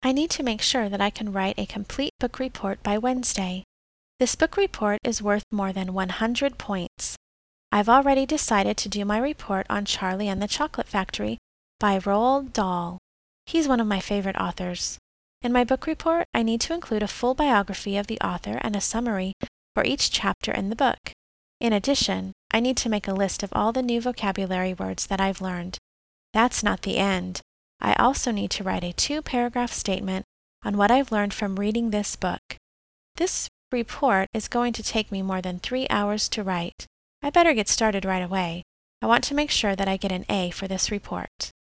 I need to make sure that I can write a complete book report by Wednesday. This book report is worth more than 100 points. I've already decided to do my report on Charlie and the Chocolate Factory by Roald Dahl. He's one of my favorite authors. In my book report, I need to include a full biography of the author and a summary for each chapter in the book. In addition, I need to make a list of all the new vocabulary words that I've learned. That's not the end. I also need to write a 2-paragraph statement on what I've learned from reading this book. This report is going to take me more than 3 hours to write. I better get started right away. I want to make sure that I get an A for this report.